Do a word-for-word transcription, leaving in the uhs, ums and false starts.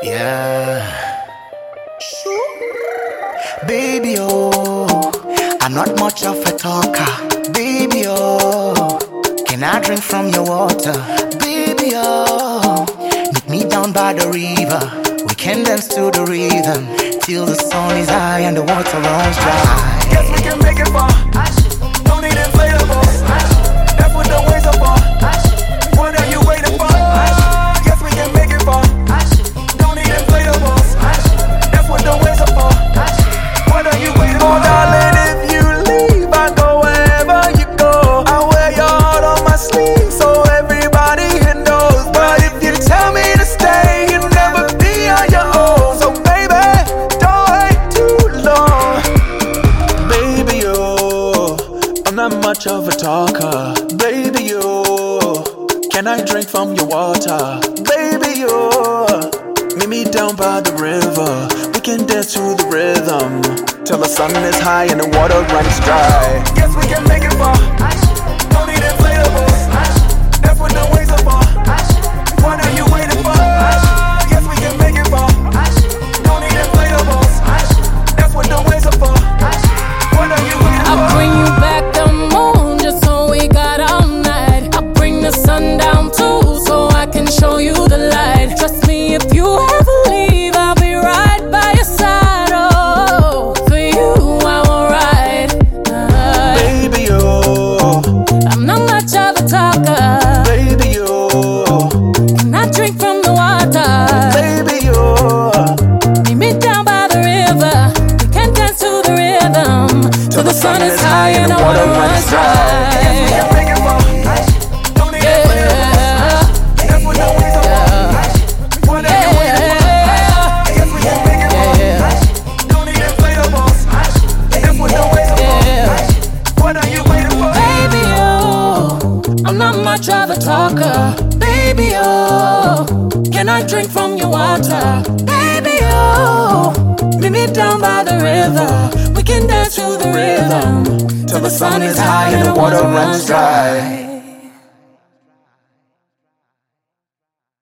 Yeah. Baby, oh, I'm not much of a talker. Baby, oh, can I drink from your water? Baby, oh, meet me down by the river. We can dance to the rhythm till the sun is high and the water runs dry. Yes, we can make it far. Don't need inflatables. That's what the waves are for. What are you waiting for? Yes, we can make it far. Don't need inflatables. That's what the waves are for. What are you waiting for? Oh, darling, if you leave, I go wherever you go. I wear your heart on my sleeve so everybody knows. But if you tell me to stay, you'll never be on your own. So baby, don't wait too long. Baby, oh, I'm not much of a talker. Baby, oh, can I drink from your water? Baby, oh, meet me down by the river. We can dance to the rhythm till the sun is high and the water runs dry. Yes, we can make it far. Don't need inflatables. That's what the waves are for. What are you waiting for? Yes, we can make it far. Don't need inflatables. That's what the waves are for. What are you waiting for? I'll bring you back the moon just so we got all night. I'll bring the sun down too so I can show you the light. Trust me, if you ever leave, I'll be right by your side. Oh, for you I will ride. Uh, Baby, oh, I'm not much of a talker. baby, oh, Can I drink from the water? baby, oh. Meet me down by the river. We can dance to the rhythm till the sun is high and the water runs dry. Yes, we can make it far. Don't need inflatables. That's what the waves are for. What are you waiting for? Yes, we can make it far. Don't need inflatables. That's what the waves are for. What are you waiting for? Baby, oh, I'm not much of a talker. Baby, oh, can I drink from your water? Baby, oh, meet me down by the river. We can dance to the rhythm till the sun is high and the water runs dry.